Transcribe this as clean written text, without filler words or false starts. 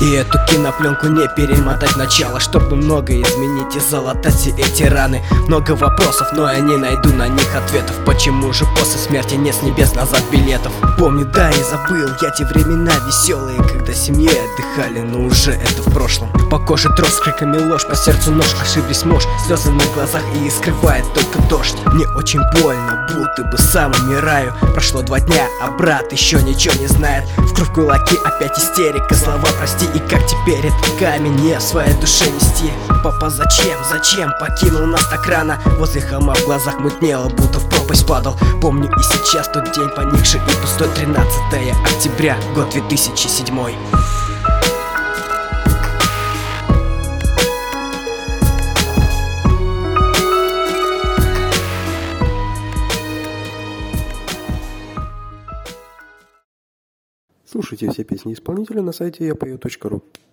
И эту кинопленку не перемотать в начало, чтобы многое изменить и залатать все эти раны. Много вопросов, но я не найду на них ответов. Почему же после смерти нет с небес назад билетов? Помню, да и забыл я те времена веселые, когда семьей отдыхали, но уже это в прошлом. По коже дрожь, с криками ложь, по сердцу нож, ошиблись муж, слезы на глазах и скрывает только дождь. Мне очень больно, будто бы сам умираю. Прошло 2 дня, а брат еще ничего не знает. В кровь кулаки, опять истерика, слова прости. И как теперь этот камень не в своей душе нести? Папа, зачем покинул нас так рано? Возле холма в глазах мутнело, будто в пропасть падал. Помню и сейчас тот день поникший и пустой. 13 октября, год 2007. Слушайте все песни исполнителя на сайте yapою.ru.